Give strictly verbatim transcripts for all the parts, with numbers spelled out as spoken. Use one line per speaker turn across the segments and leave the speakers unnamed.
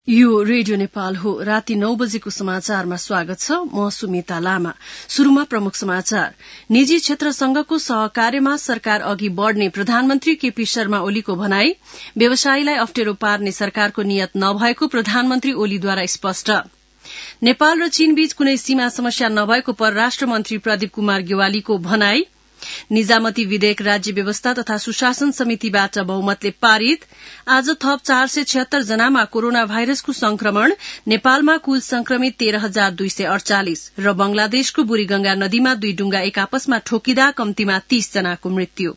यो रेडियो नेपाल हो। राति नौ बजेको समाचारमा स्वागत छ। म सुमिता लामा। शुरूमा प्रमुख समाचार। निजी क्षेत्र संघको सहकार्यमा सरकार अघि बढ़ने प्रधानमन्त्री केपी शर्मा ओलीको भनाई। व्यवसायीलाई अप्ठ्यारो पार्ने सरकारको नियत नभएको प्रधानमन्त्री ओलीद्वारा स्पष्ट। नेपाल र चीन बीच कुनै सीमा समस्या नभएको परराष्ट्र मन्त्री प्रदीप कुमार गेवालीको भनाई। निजामती विधेयक राज्य व्यवस्था तथा सुशासन समितिबाट बहुमतले पारित। आज थप चार सय छिहत्तर जनामा कोरोना भाइरसको संक्रमण। नेपालमा कुल संक्रमित तेह्र हजार दुई सय अड़चालिस र बंगलादेशको बुढीगंगा नदीमा दुई डुंगा एक आपसमा ठोकिँदा कम्तीमा तीस जनाको मृत्यु।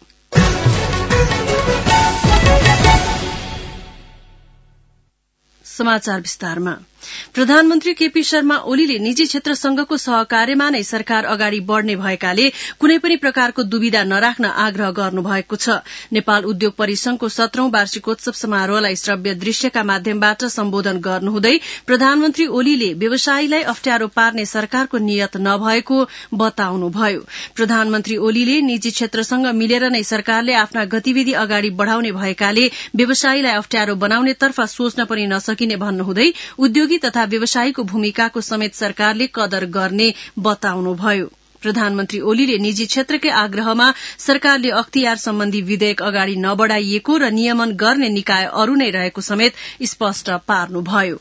समाचार विस्तारमा। प्रधानमन्त्री केपी शर्मा ओलीले निजी क्षेत्र संघको सहकार्यमा नै सरकार अगाडि बढ़ने भएकाले कुनै पनि प्रकारको दुविधा नराख्न आग्रह गर्नुभएको छ। नेपाल उद्योग परिसंघको सत्रौं वार्षिकोत्सव समारोहलाई श्रव्य दृश्यका माध्यमबाट सम्बोधन गर्नुहुँदै प्रधानमन्त्री ओलीले व्यवसायीलाई अप्ठ्यारो पार्ने सरकारको नियत नभएको बताउनुभयो। प्रधानमन्त्री ओलीले निजी क्षेत्रसँग मिलेर नै सरकारले आफ्ना गतिविधि अगाडि बढ़ाउने भएकाले व्यवसायीलाई अप्ठ्यारो बनाउनेतर्फ सोच्न पनि नसकिने भन्नुहुँदै उद्योगी तथा व्यवसायीको भूमिकाको समेत सरकारले कदर गर्ने बताउनुभयो। प्रधानमन्त्री ओलीले निजी क्षेत्रकै आग्रहमा सरकारले अख्तियार सम्बन्धी विधेयक अगाडि नबढ़ाइएको र नियमन गर्ने निकाय अरू नै रहेको समेत स्पष्ट पार्नुभयो।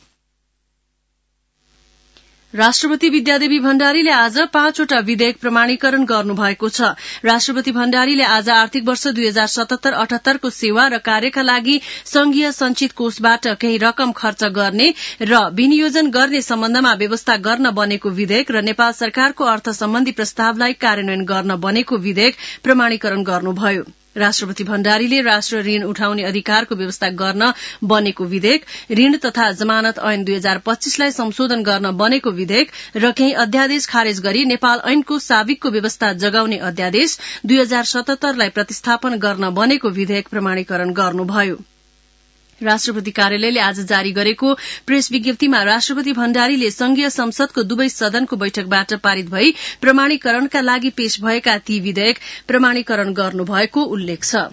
राष्ट्रपति विद्यादेवी भण्डारीले आज पाँचवटा विधेयक प्रमाणीकरण गर्नुभएको छ। राष्ट्रपति भण्डारीले आज आर्थिक वर्ष दुई हजार सतहत्तर अठहत्तरको सेवा र कार्यका लागि संघीय संचित कोषबाट केही रकम खर्च गर्ने र विनियोजन गर्ने सम्बन्धमा व्यवस्था गर्न बनेको विधेयक र नेपाल सरकारको अर्थ सम्बन्धी प्रस्तावलाई कार्यान्वयन गर्न बनेको विधेयक प्रमाणीकरण गर्नुभयो। राष्ट्रपति भण्डारीले राष्ट्र ऋण उठाउने अधिकारको व्यवस्था गर्न बनेको विधेयक, ऋण तथा जमानत ऐन दुई हजार पच्चीसलाई संशोधन गर्न बनेको विधेयक र केही अध्यादेश खारेज गरी नेपाल ऐनको साविकको व्यवस्था जगाउने अध्यादेश दुई हजार सतहत्तरलाई प्रतिस्थापन गर्न बनेको विधेयक प्रमाणीकरण गर्नुभयो। राष्ट्रपति कार्यालयले आज जारी गरेको प्रेस विज्ञप्तिमा राष्ट्रपति भण्डारीले संघीय संसदको दुवै सदनको बैठकबाट पारित भई प्रमाणीकरणका लागि पेश भएका ती विधेयक प्रमाणीकरण गर्नुभएको उल्लेख छ।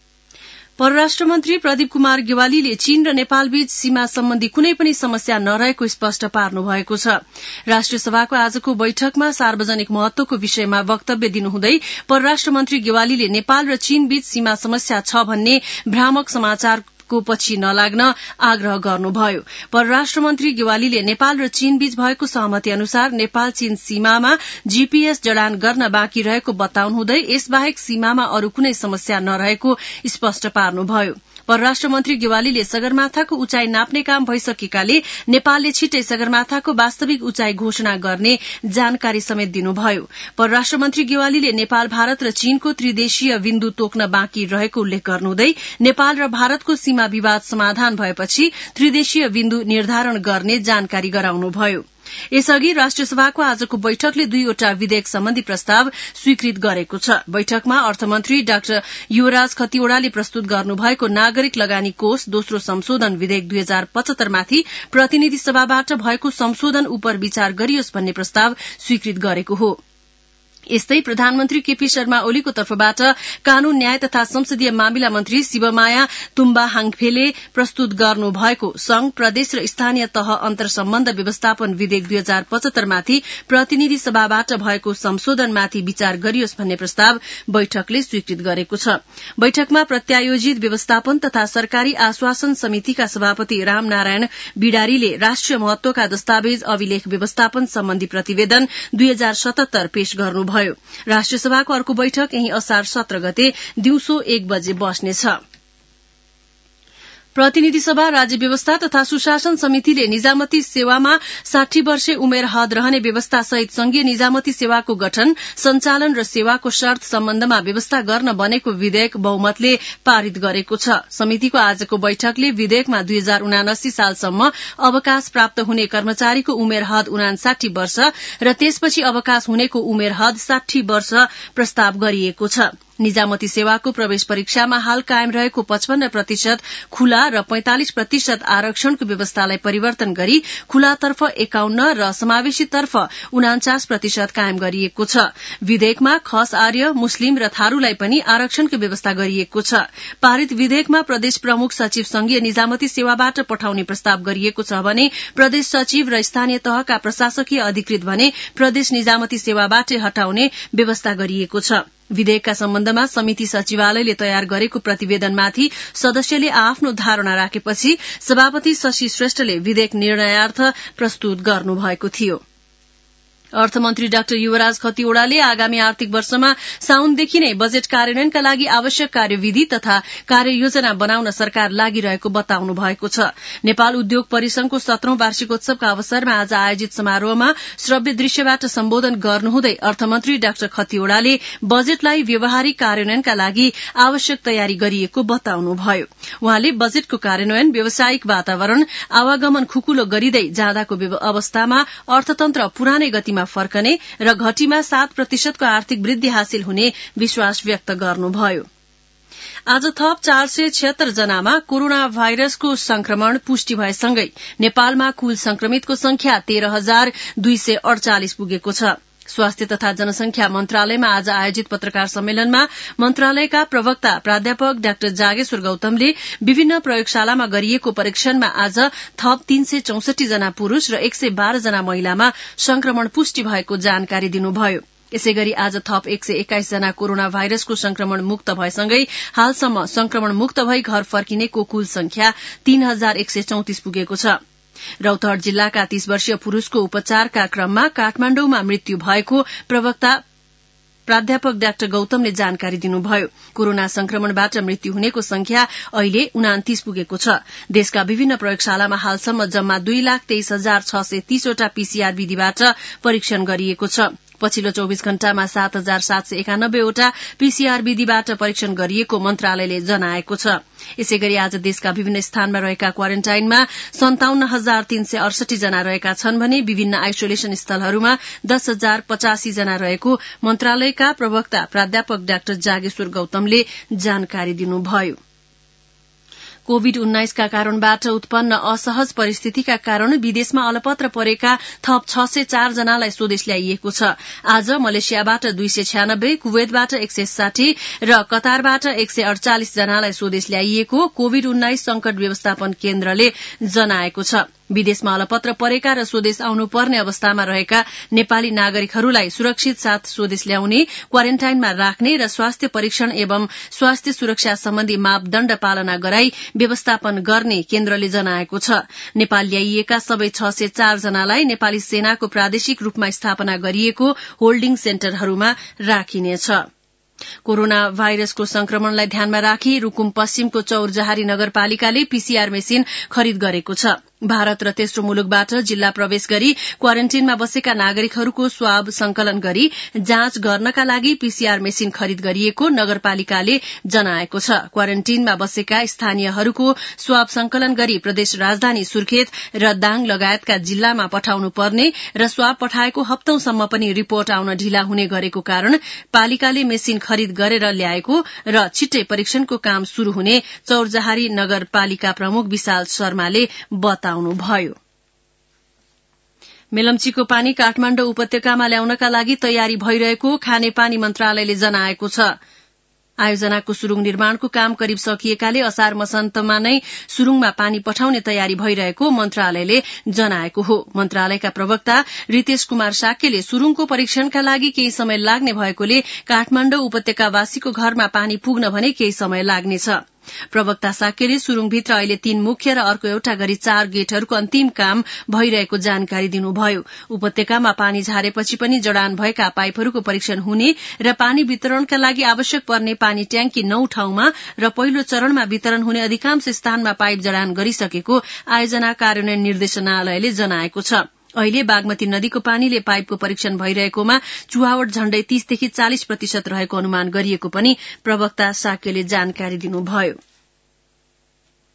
परराष्ट्र मन्त्री प्रदीप कुमार गेवालीले चीन र नेपालबीच सीमा सम्बन्धी कुनै पनि समस्या नरहेको स्पष्ट पार्नु भएको छ। राष्ट्रिय सभाको आजको बैठकमा सार्वजनिक महत्वको विषयमा वक्तव्य दिनुहुँदै परराष्ट्र मन्त्री गेवालीले नेपाल र चीनबीच सीमा समस्या छ भन्ने भ्रामक समाचार को पछि नलाग्न आग्रह गर्नुभयो। परराष्ट्र मन्त्री गेवालीले नेपाल र चीनबीच भएको सहमति अनुसार नेपाल चीन सीमामा जीपीएस जडान गर्न बाँकी रहेको बताउनुहुँदै यसबाहेक सीमामा अरू कुनै समस्या नरहेको स्पष्ट पार्नुभयो। परराष्ट्र मन्त्री गेवालीले सगरमाथाको उचाइ नाप्ने काम भइसकेकाले नेपालले छिट्टै सगरमाथाको वास्तविक उचाइ घोषणा गर्ने जानकारी समेत दिनुभयो। परराष्ट्र मन्त्री गेवालीले नेपाल भारत र चीनको त्रिदेशीय बिन्दु तोक्न बाँकी रहेको उल्लेख गर्नुहुँदै नेपाल र भारतको सीमा विवाद समाधान भएपछि त्रिदेशीय बिन्दु निर्धारण गर्ने जानकारी गराउनुभयो। यसअघि राष्ट्रिय सभाको आजको बैठकले दुईवटा विधेयक सम्बन्धी प्रस्ताव स्वीकृत गरेको छ। बैठकमा अर्थमन्त्री डाक्टर युवराज खतिवड़ाले प्रस्तुत गर्नुभएको नागरिक लगानी कोष दोस्रो संशोधन विधेयक दुई हजार पचहत्तरमाथि प्रतिनिधि सभाबाट भएको संशोधन उप विचार गरियोस् भन्ने प्रस्ताव स्वीकृत गरेको हो। यस्तै प्रधानमन्त्री केपी शर्मा ओलीको तर्फबाट कानून न्याय तथा संसदीय मामिला मन्त्री शिवमाया तुम्बा हाङफेले प्रस्तुत गर्नु भएको संघ प्रदेश र स्थानीय तह अन्तर सम्बन्ध व्यवस्थापन विधेयक दुई हजार पचहत्तरमाथि प्रतिनिधि सभाबाट भएको संशोधनमाथि विचार गरियोस् भन्ने प्रस्ताव बैठकले स्वीकृत गरेको छ। बैठकमा प्रत्यायोजित व्यवस्थापन तथा सरकारी आश्वासन समितिका सभापति रामनारायण बिडारीले राष्ट्रिय महत्वका दस्तावेज अभिलेख व्यवस्थापन सम्बन्धी प्रतिवेदन दुई हजार सतहत्तर पेश गर्नुभयो। राष्ट्रिय सभाको अर्को बैठक यही असार सत्र गते दिउँसो एक बजे बस्नेछ। प्रतिनिधि सभा राज्य व्यवस्था तथा सुशासन समितिले निजामती सेवामा साठी वर्षे उमेर हद रहने व्यवस्था सहित संघीय निजामती सेवाको गठन, सञ्चालन र सेवाको शर्त सम्बन्धमा व्यवस्था गर्न बनेको विधेयक बहुमतले पारित गरेको छ। समितिको आजको बैठकले विधेयकमा दुई हजार उनासी सालसम्म अवकाश प्राप्त हुने कर्मचारीको उमेर हद उनासाठी वर्ष र त्यसपछि अवकाश हुनेको उमेर हद साठी वर्ष प्रस्ताव गरिएको छ। निजामती सेवाको प्रवेश परीक्षामा हाल कायम रहेको पचपन्न प्रतिशत खुला र पैंतालिस प्रतिशत आरक्षणको व्यवस्थालाई परिवर्तन गरी खुलातर्फ एकाउन्न र समावेशीतर्फ उनाचास प्रतिशत कायम गरिएको छ। विधेयकमा खस आर्य, मुस्लिम र थारूलाई पनि आरक्षणको व्यवस्था गरिएको छ। पारित विधेयकमा प्रदेश प्रमुख सचिव संघीय निजामती सेवाबाट पठाउने प्रस्ताव गरिएको छ भने प्रदेश सचिव र स्थानीय तहका प्रशासकीय अधिकृत भने प्रदेश निजामती सेवाबाट हटाउने व्यवस्था गरिएको छ। विधेयकका सम्बन्धमा समिति सचिवालयले तयार गरेको प्रतिवेदनमाथि सदस्यले आफ्नो धारणा राखेपछि सभापति शशि श्रेष्ठले विधेयक निर्णयार्थ प्रस्तुत गर्नुभएको थियो। अर्थमन्त्री डाक्टर युवराज खतिवड़ाले आगामी आर्थिक वर्षमा साउनदेखि नै बजेट कार्यान्वयनका लागि आवश्यक कार्यविधि तथा कार्ययोजना बनाउन सरकार लागिरहेको बताउनु भएको छ। नेपाल उद्योग परिसंघको सत्रौं वार्षिकोत्सवका अवसरमा आज आयोजित समारोहमा श्रव्य दृश्यबाट सम्बोधन गर्नुहुँदै अर्थमन्त्री डाक्टर खतिवड़ाले बजेटलाई व्यावहारिक कार्यान्वयनका लागि आवश्यक तयारी गरिएको बताउनुभयो। उहाँले बजेटको कार्यान्वयन व्यावसायिक वातावरण आवागमन खुकुलो गरिँदै जाँदाको अवस्थामा अर्थतन्त्र पुरानै गतिमा फर्कने र घटीमा सात प्रतिशतको आर्थिक वृद्धि हासिल हुने विश्वास व्यक्त गर्नुभयो। आज थप चार सय छिहत्तर जनामा कोरोना भाइरसको संक्रमण पुष्टि भएसँगै नेपालमा कुल संक्रमितको संख्या तेह्र हजार दुई सय अड़चालिस पुगेको छ। स्वास्थ्य तथा जनसंख्या मन्त्रालयमा आज आयोजित पत्रकार सम्मेलनमा मन्त्रालयका प्रवक्ता प्राध्यापक डाक्टर जागेश्वर गौतमले विभिन्न प्रयोगशालामा गरिएको परीक्षणमा आज थप तीन सय चौसठी जना पुरूष र एक सय बाह्र जना महिलामा संक्रमण पुष्टि भएको जानकारी दिनुभयो। यसै गरी आज थप एक सय एक्काइस जना कोरोना भाइरसको संक्रमण मुक्त भएसँगै हालसम्म संक्रमण मुक्त भई घर फर्किनेको कुल संख्या तीन हजार एक सय चौतिस पुगेको छ। रौतहट जिल्लाका तीस वर्षीय पुरूषको उपचारका क्रममा काठमाण्डुमा मृत्यु भएको प्रवक्ता प्राध्यापक डाक्टर गौतमले जानकारी दिनुभयो। कोरोना संक्रमणबाट मृत्यु हुनेको संख्या अहिले उनातीस पुगेको छ। देशका विभिन्न प्रयोगशालामा हालसम्म जम्मा दुई लाख तेइस हजार छ सय तीसवटा पीसीआर विधिबाट परीक्षण गरिएको छ। पछिल्लो चौबीस घण्टामा सात हजार सात सय एकानब्बेवटा पीसीआर विधिबाट परीक्षण गरिएको मन्त्रालयले जनाएको छ। यसै गरी आज देशका विभिन्न स्थानमा रहेका क्वारेन्टाइनमा सन्ताउन्न हजार तीन सय अडसठी जना रहेका छन् भने विभिन्न आइसोलेशन स्थलहरूमा दस हजार पचासी जना रहेको मन्त्रालयका प्रवक्ता प्राध्यापक डाक्टर जागेश्वर गौतमले जानकारी दिनुभयो। कोविड उन्नाइसका कारणबाट उत्पन्न असहज परिस्थितिका कारण विदेशमा अलपत्र परेका थप छ सय चार जनालाई स्वदेश ल्याइएको छ। आज मलेसियाबाट दुई सय छ्यानब्बे, कुवेतबाट एक सय साठी र कतारबाट एक सय अड़चालिस जनालाई स्वदेश ल्याइएको कोविड उन्नाइस संकट व्यवस्थापन केन्द्रले जनाएको छ। विदेशमा अलपत्र परेका र स्वदेश आउनुपर्ने अवस्थामा रहेका नेपाली नागरिकहरूलाई सुरक्षित साथ स्वदेश ल्याउने, क्वारेन्टाइनमा राख्ने र स्वास्थ्य परीक्षण एवं स्वास्थ्य सुरक्षा सम्बन्धी मापदण्ड पालना गराई व्यवस्थापन गर्ने केन्द्रले जनाएको छ। नेपाल ल्याइएका सबै छ सय चार जनालाई नेपाली सेनाको प्रादेशिक रूपमा स्थापना गरिएको होल्डिङ सेन्टरहरूमा राखिनेछ। कोरोना भाइरसको संक्रमणलाई ध्यानमा राखी रूकुम पश्चिमको चौरजहारी नगरपालिकाले पीसीआर मेसिन खरिद गरेको छ। भारत र तेस्रो मुलुकबाट जिल्ला प्रवेश गरी क्वारेन्टीनमा बसेका नागरिकहरूको स्वाब संकलन गरी जाँच गर्नका लागि पीसीआर मेसिन खरिद गरिएको नगरपालिकाले जनाएको छ। क्वारेन्टीनमा बसेका स्थानीयहरूको स्वाब संकलन गरी प्रदेश राजधानी सुर्खेत र दाङ लगायतका जिल्लामा पठाउनु पर्ने र स्वाब पठाएको हप्तौंसम्म पनि रिपोर्ट आउन ढिला हुने गरेको कारण पालिकाले मेसिन खरिद गरेर ल्याएको र छिट्टै परीक्षणको काम शुरू हुने चौरजहारी नगरपालिका प्रमुख विशाल शर्माले बताउनुभयो। मेलम्चीको पानी काठमाण्डौ उपत्यकामा ल्याउनका लागि तयारी भइरहेको खानेपानी मन्त्रालयले जनाएको छ। आयोजनाको सुरुङ निर्माणको काम करिब सकिएकाले असार मसान्तमा नै सुरुङमा पानी पठाउने तयारी भइरहेको मन्त्रालयले जनाएको हो। मन्त्रालयका प्रवक्ता रितेश कुमार साक्यले सुरुङको परीक्षणका लागि केही समय लाग्ने भएकोले काठमाण्डौ उपत्यकावासीको घरमा पानी पुग्न भने केही समय लाग्नेछ। प्रवक्ता साक्यले सुरुङभित्र अहिले तीन मुख्य र अर्को एउटा गरी चार गेटहरूको अन्तिम काम भइरहेको जानकारी दिनुभयो। उपत्यकामा पानी झारेपछि पनि जडान भएका पाइपहरूको परीक्षण हुने र पानी वितरणका लागि आवश्यक पर्ने पानी ट्याङ्की नौ ठाउँमा र पहिलो चरणमा वितरण हुने अधिकांश स्थानमा पाइप जडान गरिसकेको आयोजना कार्यान्वयन निर्देशनालयले जनाएको छ। अहिले बागमती नदीको पानीले पाइपको परीक्षण भइरहेकोमा चुहावट झण्डै तीसदेखि चालिस प्रतिशत रहेको अनुमान गरिएको पनि प्रवक्ता साक्यले जानकारी दिनुभयो।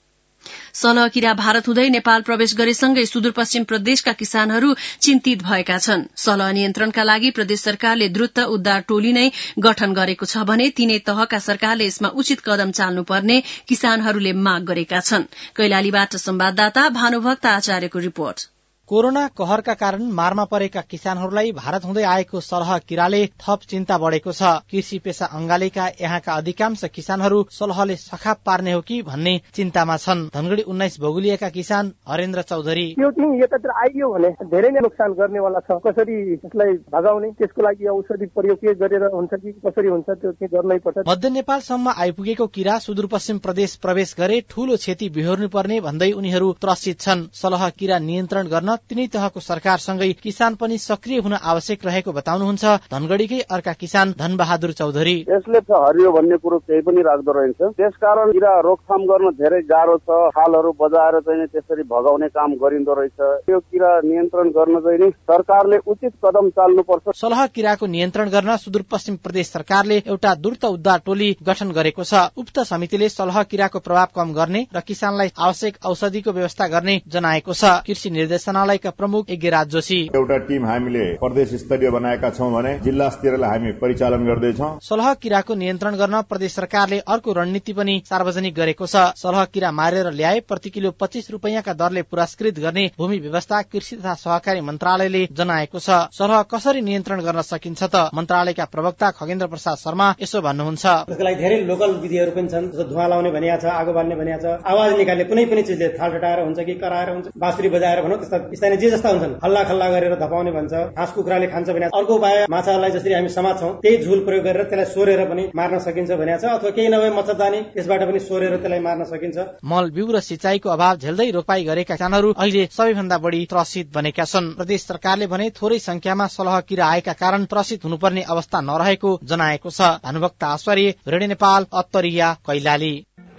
सलह किरा भारत हुँदै नेपाल प्रवेश गरेसँगै सुदूरपश्चिम प्रदेशका किसानहरू चिन्तित भएका छन्। सलह नियन्त्रणका लागि प्रदेश सरकारले द्रुत उद्धार टोली नै गठन गरेको छ भने तीनै तहका सरकारले यसमा उचित कदम चाल्नुपर्ने किसानहरूले माग गरेका छन्। कैलालीबाट संवाददाता भानुभक्त आचार्यको रिपोर्ट।
कोरोना कहरका कारण मारमा परेका किसानहरूलाई भारत हुँदै आएको सलह किराले थप चिन्ता बढ़ेको छ। कृषि पेशा अंगालेका यहाँका अधिकांश किसानहरू सलहले सखाप पार्ने हो कि भन्ने चिन्तामा छन्। धनगढ़ी उन्नाइस भोगुलिएका किसान हरेन्द्र चौधरी
यो टिम यतातिर आइयो भने धेरै नै नोक्सान गर्नेवाला छ। कसरी यसलाई भगाउने, त्यसको लागि औषधि प्रयोग के गरेर हुन्छ कि कसरी हुन्छ त्यो के गर्नै पर्छ।
मध्य नेपालसम्म आइपुगेको किरा सुदूरपश्चिम प्रदेश प्रवेश गरे ठूलो क्षति बिहोर्नु पर्ने भन्दै उनीहरू त्रसित छन्। सलह किरा नियन्त्रण गर्न तिनै तहको सरकारसँगै किसान पनि सक्रिय हुन आवश्यक रहेको बताउनुहुन्छ धनगढ़ीकै अर्का किसान धनबहादुर चौधरी।
यसले हरियो भन्ने कुरो केही पनि राख्दो रहेछ। त्यसकारण किरा रोकथाम गर्न धेरै गाह्रो छ। खालहरू बजाएर चाहिँ त्यसरी भगाउने काम गरिँदो रहेछ। यो किरा नियन्त्रण गर्न चाहिँ सरकारले उचित कदम चाल्नुपर्छ।
सलह किराको नियन्त्रण गर्न सुदूरपश्चिम प्रदेश सरकारले एउटा द्रुत उद्धार टोली गठन गरेको छ। उक्त समितिले सलह किराको प्रभाव कम गर्ने र किसानलाई आवश्यक औषधिको व्यवस्था गर्ने जनाएको छ। कृषि निर्देशनालय प्रमुख यज्ञराज जोशी
एउटा टिम हामीले प्रदेश स्तरीय बनाएका छौं भने जिल्ला स्तरीयलाई हामी परिचालन गर्दैछौं।
सलह किराको नियन्त्रण गर्न प्रदेश सरकारले अर्को रणनीति पनि सार्वजनिक गरेको छ। सलह किरा मारेर ल्याए प्रति किलो पच्चीस रुपियाँका दरले पुरस्कृत गर्ने भूमि व्यवस्था कृषि तथा सहकारी मन्त्रालयले जनाएको छ। सलह कसरी नियन्त्रण गर्न सकिन्छ त मन्त्रालयका प्रवक्ता खगेन्द्र प्रसाद शर्मा यसो भन्नुहुन्छ।
त्यसको लागि धेरै लोकल विधिहरू पनि छन्। जस्तो धुवा लाउने भनिया छ, आगो बाल्ने भनिया छ, आवाज निकाल्ने कुनै पनि चिजले थाल ठटाएर हुन्छ कि कराएर हुन्छ, बाँसुरी बजाएर भनौँ त्यस्ता स्थानीय जे जस्ता हुन्छन् हल्ला खल्ला गरेर धपाउने भन्छ। हाँस कुखुराले खान्छ भने अर्को उपाय माछालाई जसरी हामी समात्छौं त्यही झुल प्रयोग गरेर त्यसलाई सोरेर पनि मार्न सकिन्छ भनेको छ। अथवा केही नभए मच्छरदानी त्यसबाट पनि सोरेर त्यसलाई मार्न सकिन्छ।
मल बिउ र सिंचाईको अभाव झेल्दै रोपाई गरेका किसानहरू अहिले सबैभन्दा बढी त्रसित बनेका छन्। प्रदेश सरकारले भने थोरै संख्यामा सलह किरा आएका कारण त्रसित हुनुपर्ने अवस्था नरहेको जनाएको छ। भानुभक्त आचार्य, रेडियो नेपाल, अत्तरिया, कैलाली।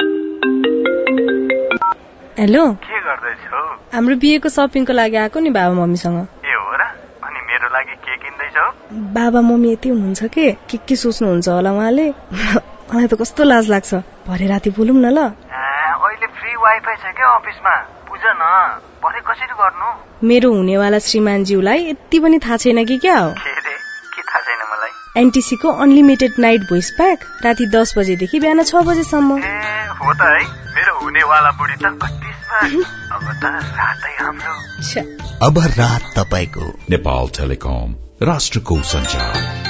हेलो,
के गर्दैछौ?
हाम्रो बिहेको सपिङको लागि आएको नि बाबा मम्मीसँग।
ए हो र? अनि मेरो लागि के किन्दैछौ?
बाबा मम्मी यति हुनुहुन्छ के के के सोच्नुहुन्छ होला उहाँले। मलाई त कस्तो लाज लाग्छ। भरे राति बोलौँ न ल।
अहिले फ्री वाइफाई छ के अफिसमा? बुझ न, भरे कसरी गर्नु?
मेरो हुनेवाला श्रीमानज्यूलाई यति पनि थाहा छैन कि क्या हो?
के रे? के थाहा छैन मलाई?
एनटीसी को अनलिमिटेड नाइट भोइस प्याक राति दस बजेदेखि बिहान छ बजेसम्म।
ए हो त है, मेरो हुनेवाला बुढी त कति अब त रातै हाम्रो।
अब रात तपाईको। नेपाल टेलिकम, राष्ट्रको सञ्चार।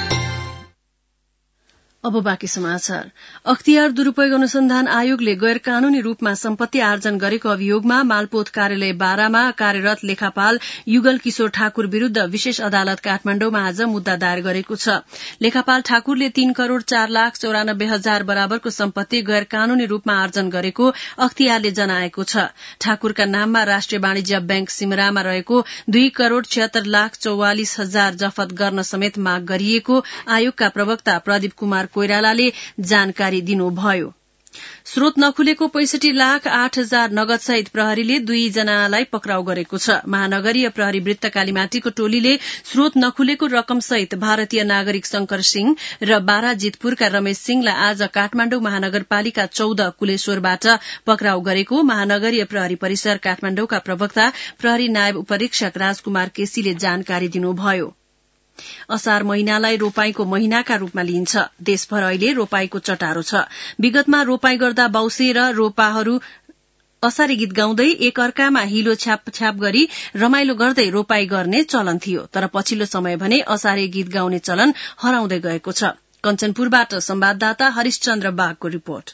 अब बाँकी समाचार। अख्तियार दुरूपयोग अनुसन्धान आयोगले गैर कानूनी रूपमा सम्पत्ति आर्जन गरेको अभियोगमा मालपोत कार्यालय बाह्रमा कार्यरत लेखापाल युगल किशोर ठाकुर विरूद्ध विशेष अदालत काठमाण्डुमा आज मुद्दा दायर गरेको छ। लेखापाल ठाकुरले तीन करोड़ चार लाख चौरानब्बे हजार बराबरको सम्पत्ति गैर कानूनी रूपमा आर्जन गरेको अख्तियारले जनाएको छ। ठाकुरका नाममा राष्ट्रिय वाणिज्य बैंक सिमरामा रहेको दुई करोड़ छिहत्तर लाख चौवालिस हजार जफत गर्न समेत माग गरिएको आयोगका प्रवक्ता प्रदीप कुमार कोइरालाले जानकारी दिनुभयो। स्रोत नखुलेको पैंसठी लाख आठ हजार नगद सहित प्रहरीले दुईजनालाई पक्राउ गरेको छ। महानगरीय प्रहरी वृत्त कालीमाटीको टोलीले स्रोत नखुलेको रकम सहित भारतीय नागरिक शंकर सिंह र बारा जितपुरका रमेश सिंहलाई आज काठमाण्डु महानगरपालिका चौध कुलेश्वरबाट पक्राउ गरेको महानगरीय प्रहरी परिसर काठमाण्डुका प्रवक्ता प्रहरी नायब उपरीक्षक राजकुमार केसीले जानकारी दिनुभयो। असार महिनालाई रोपाईको महिनाका रूपमा लिइन्छ। देशभर अहिले रोपाईको चटारो छ। विगतमा रोपाई गर्दा बाउसे र रोपाहरू असारे गीत गाउँदै एक अर्कामा हिलो छ्याप छ्याप गरी रमाइलो गर्दै रोपाई गर्ने चलन थियो। तर पछिल्लो समय भने असारे गीत गाउने चलन हराउँदै गएको छ। कञ्चनपुरबाट संवाददाता हरिशचन्द्र बागको रिपोर्ट।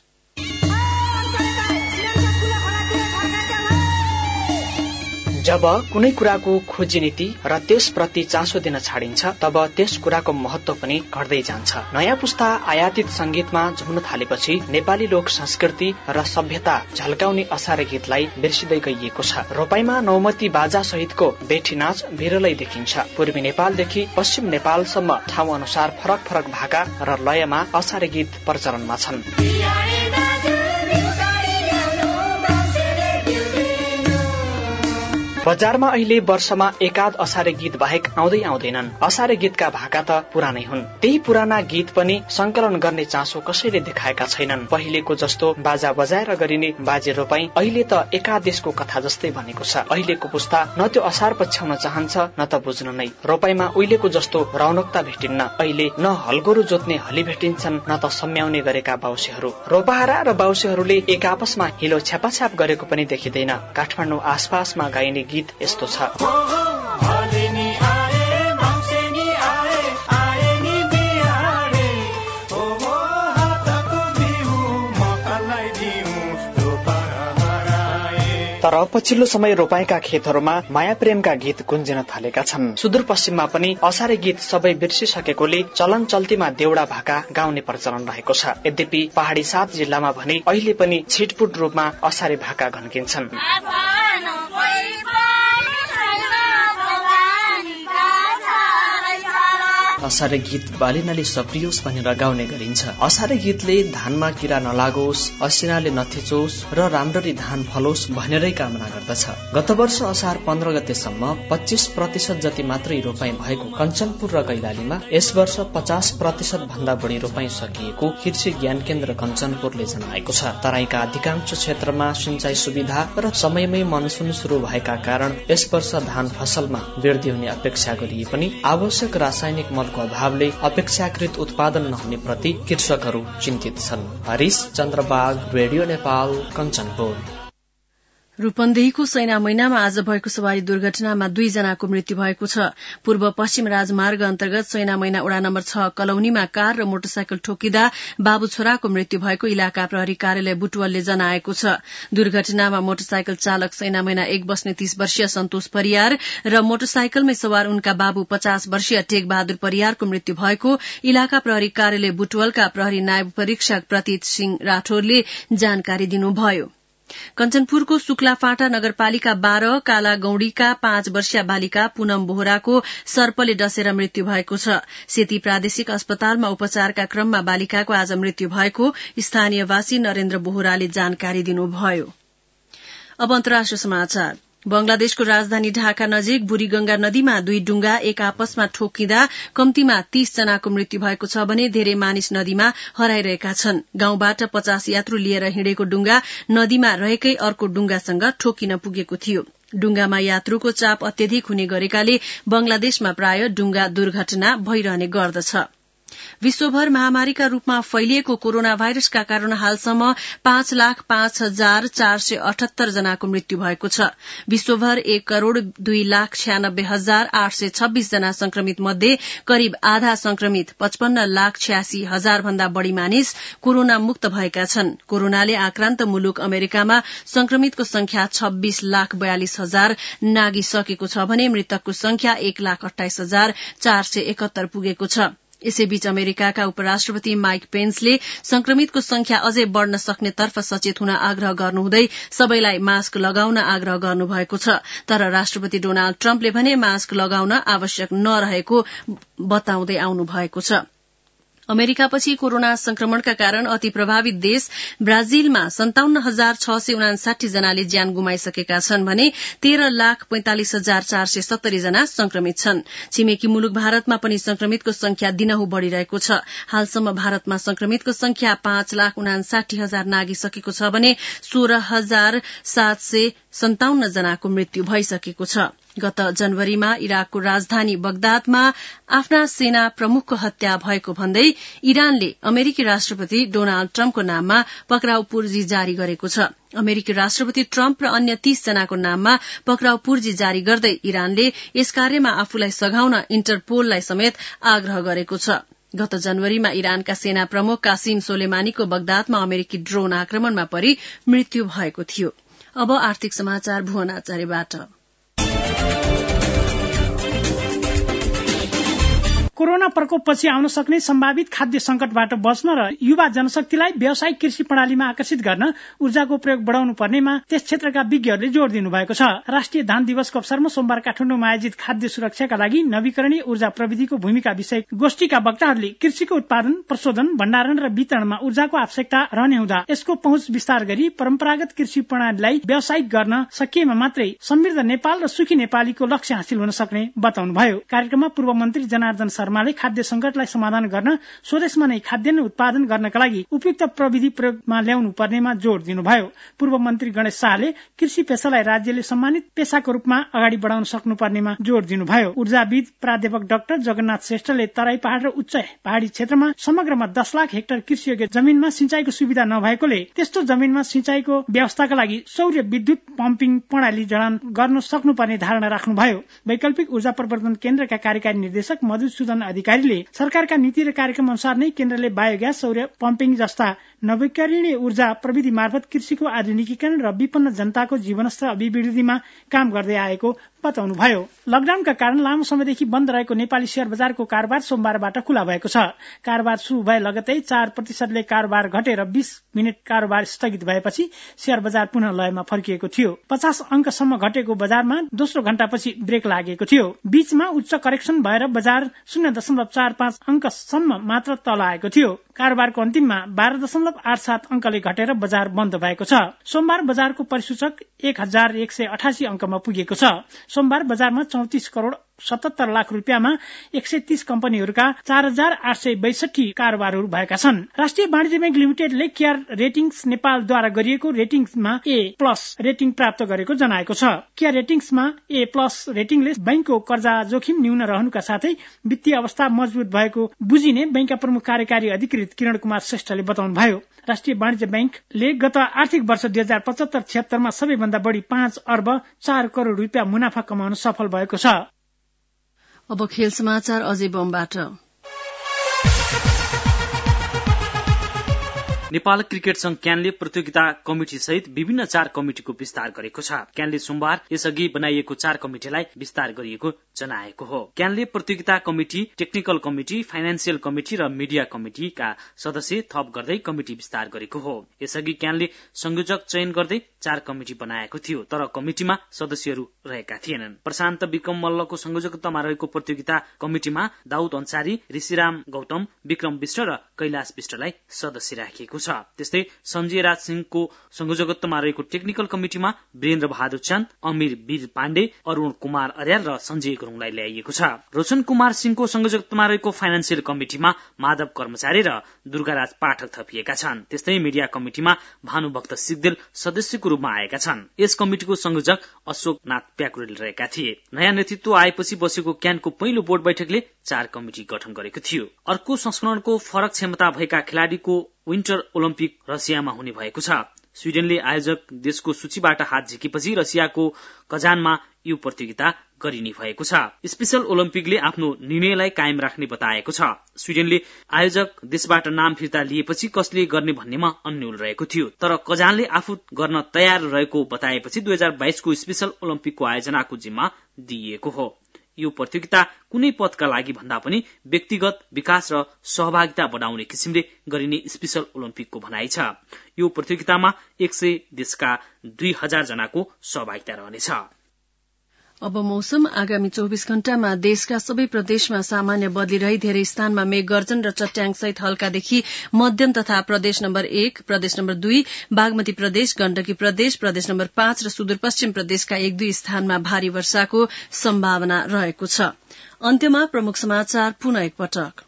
जब कुनै कुराको खोजी नीति र त्यसप्रति चासो दिन छाडिन्छ तब त्यस कुराको महत्व पनि घट्दै जान्छ। नयाँ पुस्ता आयातित संगीतमा झुम्न थालेपछि नेपाली लोक संस्कृति र सभ्यता झल्काउने असारे गीतलाई बिर्सिँदै गइएको छ। रोपाईमा नौमती बाजा सहितको बेठी नाच विरलै देखिन्छ। पूर्वी नेपालदेखि पश्चिम नेपालसम्म ठाउँ अनुसार फरक फरक भाका र लयमा असारे गीत प्रचलनमा छन्। बजारमा अहिले वर्षमा एकाध असारे गीत बाहेक आउँदै आउँदैनन्। असारे गीतका भाका त पुरानै हुन्। त्यही पुराना गीत पनि संकलन गर्ने चासो कसैले देखाएका छैनन्। पहिलेको जस्तो बाजा बजाएर गरिने बाजे रोपाई अहिले त एकादेशको कथा जस्तै बनेको छ। अहिलेको पुस्ता न त्यो असार पछ्याउन चाहन्छ न त बुझ्नु नै। रोपाईमा उहिलेको जस्तो रौनकता भेटिन्न। अहिले न हलगोरु जोत्ने हली भेटिन्छन् न त सम्याउने गरेका बाउसेहरू। रोपाहारा र बाउसेहरूले एक आपसमा हिलो छ्यापाछ्याप गरेको पनि देखिँदैन। काठमाडौँ आसपासमा गाइने गीत यस्तो छ। तर पछिल्लो समय रोपाईका खेतहरूमा माया प्रेमका गीत गुन्जिन थालेका छन्। सुदूरपश्चिममा पनि असारे गीत सबै बिर्सिसकेकोले चलन चल्तीमा देउडा भाका गाउने प्रचलन रहेको छ। यद्यपि पहाड़ी सात जिल्लामा भने अहिले पनि छिटपुट रूपमा असारे भाका घन्किन्छन्। असारे गीत बालिनाले सप्रियोस् भनेर गाउने गरिन्छ। असारे गीतले धानमा किरा नलागोस्, असिनाले नथिचोस् र राम्ररी धान फलोस् भनेरै कामना गर्दछ। गत वर्ष असार पन्ध्र गतेसम्म पच्चीस प्रतिशत जति मात्रै रोपाई भएको कञ्चनपुर र कैलालीमा यस वर्ष पचास प्रतिशत भन्दा बढी रोपाई सकिएको कृषि ज्ञान केन्द्र कञ्चनपुरले जनाएको छ। तराईका अधिकांश क्षेत्रमा सिंचाई सुविधा र समयमै मनसुन शुरू भएका कारण यस वर्ष धान फसलमा वृद्धि हुने अपेक्षा गरिए पनि आवश्यक रासायनिक मलको अभावले अपेक्षाकृत उत्पादन नहुने प्रति कृषकहरू चिन्तित छन्। हरिश चन्द्रबाग, रेडियो नेपाल, कञ्चनपुर।
रूपन्देहीको सैना मैनामा आज भएको सवारी दुर्घटनामा दुई जनाको मृत्यु भएको छ। पूर्व पश्चिम राजमार्ग अन्तर्गत सैना मैना वडा नम्बर छ कलौनीमा कार र मोटरसाइकल ठोकिँदा बाबु छोराको मृत्यु भएको इलाका प्रहरी कार्यालय बुटवलले जनाएको छ। दुर्घटनामा मोटरसाइकल चालक सैना मैना एक बस्ने तीस वर्षीय सन्तोष परियार र मोटरसाइकलमै सवार उनका बाबु पचास वर्षीय टेक बहादुर परियारको मृत्यु भएको इलाका प्रहरी कार्यालय बुटवलका प्रहरी नायब परीक्षक प्रतीत सिंह राठौरले जानकारी दिनुभयो। कञ्चनपुरको शुक्लाफाँटा नगरपालिका बाह्र काला गौड़ीका पाँच वर्षीय बालिका पूनम बोहराको सर्पले डसेर मृत्यु भएको छ। सेती प्रादेशिक अस्पतालमा उपचारका क्रममा बालिकाको आज मृत्यु भएको स्थानीयवासी नरेन्द्र बोहराले जानकारी दिनुभयो। अब अन्तर्राष्ट्रिय समाचार। बंगलादेशको राजधानी ढाका नजिक बुढीगंगा नदीमा दुई डुंगा एक आपसमा ठोकिँदा कम्तीमा तीस जनाको मृत्यु भएको छ भने धेरै मानिस नदीमा हराइरहेका छन्। गाउँबाट पचास यात्रु लिएर हिँडेको डुंगा नदीमा रहेकै अर्को डुंगासँग ठोकिन पुगेको थियो। डुंगामा यात्रुको चाप अत्यधिक हुने गरेकाले बंगलादेशमा प्राय डुंगा दुर्घटना भइरहने गर्दछ। विश्वभर महामारीका रूपमा फैलिएको कोरोना भाइरसका कारण हालसम्म पाँच लाख पाँच हजार चार सय अठहत्तर जनाको मृत्यु भएको छ। विश्वभर एक करोड़ दुई लाख छ्यानब्बे हजार आठ सय छब्बीस जना संक्रमित मध्ये करिब आधा संक्रमित पचपन्न लाख छ्यासी हजार भन्दा बढ़ी मानिस कोरोना मुक्त भएका छन्। कोरोनाले आक्रान्त मुलुक अमेरिकामा संक्रमितको संख्या छब्बीस लाख बयालिस हजार नागिसकेको छ भने मृतकको संख्या एक लाख अठाइस हजार चार सय एकहत्तर पुगेको छ। यसैबीच अमेरिकाका उपराष्ट्रपति माइक पेन्सले संक्रमितको संख्या अझै बढ़न सक्ने तर्फ सचेत हुन आग्रह गर्नुहुँदै सबैलाई मास्क लगाउन आग्रह गर्नुभएको छ। तर राष्ट्रपति डोनाल्ड ट्रम्पले भने मास्क लगाउन आवश्यक नरहेको बताउँदै आउनु भएको छ। अमेरिकापछि कोरोना संक्रमणका कारण अति प्रभावित देश ब्राजिलमा सन्ताउन्न हजार छ सय उनासाठी जनाले ज्यान गुमाइसकेका छन् भने तेह्र लाख पैंतालिस हजार चार सय सत्तरी जना संक्रमित छन्। छिमेकी मुलुक भारतमा पनि संक्रमितको संख्या दिनहु बढ़िरहेको छ। हालसम्म भारतमा संक्रमितको संख्या पाँच लाख उनासाठी हजार नागिसकेको छ भने सोह्र हजार सात सय सन्ताउन्न जनाको मृत्यु भइसकेको छ। गत जनवरीमा इराकको राजधानी बगदादमा आफ्ना सेना प्रमुखको हत्या भएको भन्दै इरानले अमेरिकी राष्ट्रपति डोनाल्ड ट्रम्पको नाममा पक्राउ पूर्जी जारी गरेको छ। अमेरिकी राष्ट्रपति ट्रम्प र अन्य तीस जनाको नाममा पक्राउ पूर्जी जारी गर्दै इरानले यस कार्यमा आफूलाई सघाउन इन्टरपोललाई समेत आग्रह गरेको छ। गत जनवरीमा इरानका सेना प्रमुख कासिम सोलेमानीको बगदादमा अमेरिकी ड्रोन आक्रमणमा परि मृत्यु भएको थियो। अब आर्थिक समाचार भुवन आचार्यबाट।
कोरोना प्रकोपपछि आउन सक्ने सम्भावित खाद्य संकटबाट बच्न र युवा जनशक्तिलाई व्यावसायिक कृषि प्रणालीमा आकर्षित गर्न ऊर्जाको प्रयोग बढाउनु पर्नेमा त्यस क्षेत्रका विज्ञहरूले जोड़ दिनु भएको छ। राष्ट्रिय धान दिवसको अवसरमा सोमबार काठमाडौँमा आयोजित खाद्य सुरक्षाका लागि नवीकरणीय ऊर्जा प्रविधिको भूमिका विषय गोष्ठीका वक्ताहरूले कृषिको उत्पादन, प्रशोधन, भण्डारण र वितरणमा ऊर्जाको आवश्यकता रहने हुँदा यसको पहुँच विस्तार गरी परम्परागत कृषि प्रणालीलाई व्यावसायिक गर्न सकिएमा मात्रै समृद्ध नेपाल र सुखी नेपालीको लक्ष्य हासिल हुन सक्ने बताउनुभयो। कार्यक्रममा पूर्व मन्त्री जनार्दन शर्माले खाद्य संकटलाई समाधान गर्न स्वदेशमा नै खाद्यान्न उत्पादन गर्नका लागि उपयुक्त प्रविधि प्रयोगमा ल्याउनु पर्नेमा जोड़ दिनुभयो। पूर्व मन्त्री गणेश शाहले कृषि पेशालाई राज्यले सम्मानित पेशाको रूपमा अगाडि बढाउन सक्नुपर्नेमा जोड़ दिनुभयो। ऊर्जाविद प्राध्यापक डाक्टर जगन्नाथ श्रेष्ठले तराई पहाड़ र उच्च पहाड़ी क्षेत्रमा समग्रमा दस लाख हेक्टर कृषि योग्य जमिनमा सिंचाईको सुविधा नभएकोले त्यस्तो जमिनमा सिंचाईको व्यवस्थाका लागि सौर्य विद्युत पम्पिङ प्रणाली जडान गर्न सक्नुपर्ने धारणा राख्नुभयो। वैकल्पिक ऊर्जा प्रवर्धन केन्द्रका कार्यकारी निर्देशक मधुसूदन अधिकारीले सरकारका नीति र कार्यक्रम अनुसार नै केन्द्रले बायोग्यास, सौर्य पम्पिङ जस्ता नवीकरणीय ऊर्जा प्रविधि मार्फत कृषिको आधुनिकीकरण र विपन्न जनताको जीवनस्तर अभिवृद्धिमा काम गर्दै आएको बताउनुभयो। लकडाउनका कारण लामो समयदेखि बन्द रहेको नेपाली शेयर बजारको कारोबार सोमबारबाट खुला भएको छ। कारोबार शुरू भए लगतै चार प्रतिशतले कारोबार घटेर बीस मिनट कारोबार स्थगित भएपछि शेयर बजार पुनः लयमा फर्किएको थियो। पचास अंकसम्म घटेको बजारमा दोस्रो घण्टापछि ब्रेक लागेको थियो। बीचमा उच्च करेक्सन भएर बजार शून्य दशमलव चार पाँच अंकसम्म मात्र तल आएको थियो। कारोबारको अन्तिममा बाह्र दशमलव आठ सात अंकले घटेर बजार बन्द भएको छ। सोमबार बजारको परिसूचक एक हजार एक सय अठासी अंकमा पुगेको छ। सोमबार बजारमा चौतिस करोड़ सतहत्तर लाख रुपियाँमा एक सय तीस कम्पनीहरूका चार हजार आठ सय बैसठी कारोबारहरू भएका छन्। राष्ट्रिय वाणिज्य बैंक लिमिटेडले केयर रेटिंग्स नेपालद्वारा गरिएको रेटिंग्समा ए प्लस रेटिंग प्राप्त गरेको जनाएको छ। केयर रेटिंग्समा ए प्लस रेटिंगले बैंकको कर्जा जोखिम न्यून रहनुका साथै वित्तीय अवस्था मजबुत भएको बुझिने बैंकका प्रमुख कार्यकारी अधिकृत किरण कुमार श्रेष्ठले बताउनुभयो। राष्ट्रिय वाणिज्य बैंकले गत आर्थिक वर्ष दुई हजार पचहत्तर छिहत्तरमा सबैभन्दा बढ़ी पाँच अर्ब चार करोड़ रुपियाँ मुनाफा कमाउन सफल भएको छ।
अब खेल समाचार अजय बमबाट।
नेपाल क्रिकेट संघ क्यानले प्रतियोगिता कमिटी सहित विभिन्न चार कमिटिको विस्तार गरेको छ। क्यानले सोमबार यसअघि बनाइएको चार कमिटिलाई विस्तार गरिएको जनाएको हो। क्यानले प्रतियोगिता committee, technical committee, financial committee र मिडिया कमिटिका सदस्य थप गर्दै कमिटी विस्तार गरेको हो। यसअघि क्यानले संयोजक चयन गर्दै चार कमिटी बनाएको थियो, तर कमिटिमा सदस्यहरू रहेका थिएनन्। प्रशान्त विक्रम मल्लको संयोजकत्वमा रहेको प्रतियोगिता कमिटिमा दाउद अन्सारी, ऋषिराम गौतम, विक्रम विष्ट र कैलाश विष्टलाई सदस्य राखिएको छ। त्यस्तै सञ्जय राज सिंहको संयोजकत्वमा रहेको टेक्निकल कमिटिमा वीरेन्द्र बहादुर चान्द, अमीर वीर पाण्डे, अरूण कुमार अर्याल र सञ्जय गुरुङलाई ल्याइएको छ। रोशन कुमार सिंहको संयोजकत्वमा रहेको फाइनेन्सियल कमिटिमा माधव कर्मचारी र दुर्गाराज पाठक थपिएका छन्। त्यस्तै मिडिया कमिटिमा भानुभक्त सिग्देल सदस्यको रूपमा आएका छन्। यस कमिटिको संयोजक अशोक नाथ प्याकुरेल रहेका थिए। नयाँ नेतृत्व आएपछि बसेको क्यानको पहिलो बोर्ड बैठकले चार कमिटी गठन गरेको थियो। अर्को संस्करणको फरक क्षमता भएका खेलाड़ीको विन्टर ओलम्पिक रसियामा हुने भएको छ। स्वीडेनले आयोजक देशको सूचीबाट हात झिकेपछि रसियाको कजानमा यो प्रतियोगिता गरिने भएको छ। स्पेशल ओलम्पिकले आफ्नो निर्णयलाई कायम राख्ने बताएको छ। स्वीडेनले आयोजक देशबाट नाम फिर्ता लिएपछि कसले गर्ने भन्नेमा अन्यल रहेको थियो, तर कजानले आफू गर्न तयार रहेको बताएपछि दुई हजार बाइसको स्पेशल ओलम्पिकको आयोजनाको जिम्मा दिइएको हो। यो प्रतियोगिता कुनै पदका लागि भन्दा पनि व्यक्तिगत विकास र सहभागिता बढाउने किसिमले गरिने स्पेशल ओलम्पिकको भनाइ छ। यो प्रतियोगितामा एक सय देशका दुई हजार जनाको सहभागिता रहनेछ।
अब मौसम। आगामी चौबीस घण्टामा देशका सबै प्रदेशमा सामान्य बदली रही धेरै स्थानमा मेघ गर्जन र चट्याङ सहित हल्कादेखि मध्यम तथा प्रदेश नम्बर एक, प्रदेश नम्बर दुई, बागमती प्रदेश, गण्डकी प्रदेश, प्रदेश नम्बर पाँच र सुदूरपश्चिम प्रदेशका एक दुई स्थानमा भारी वर्षाको सम्भावना रहेको छ। अन्त्यमा प्रमुख समाचार पुनः एकपटक।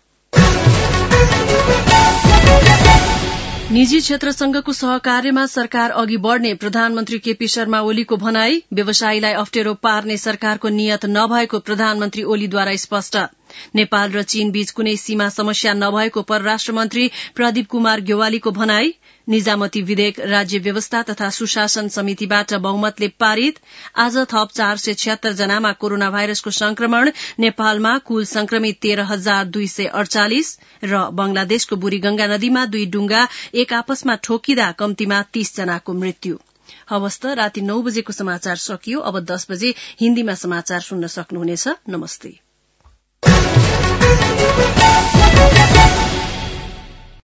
निजी क्षेत्रसँगको सहकार्यमा सरकार अघि बढ़ने प्रधानमन्त्री केपी शर्मा ओलीको भनाई। व्यवसायीलाई अप्ठ्यारो पार्ने सरकारको नियत नभएको प्रधानमन्त्री ओलीद्वारा स्पष्ट। नेपाल र चीन बीच कुनै सीमा समस्या नभएको परराष्ट्र मन्त्री प्रदीप कुमार ग्यवालीको भनाई। निजामती विधेयक राज्य व्यवस्था तथा सुशासन समितिबाट बहुमतले पारित। आज थप चार सय छिहत्तर जनामा कोरोना भाइरसको संक्रमण। नेपालमा कुल संक्रमित तेह्र हजार दुई सय अड़चालिस र बंगलादेशको बुढीगंगा नदीमा दुई डुंगा एक आपसमा ठोकिँदा कम्तीमा तीस जनाको मृत्यु। हवस् त राति नौ बजेको समाचार सकियो। अब दस बजे हिन्दीमा समाचार सुन्न सक्नुहुनेछ। नमस्ते।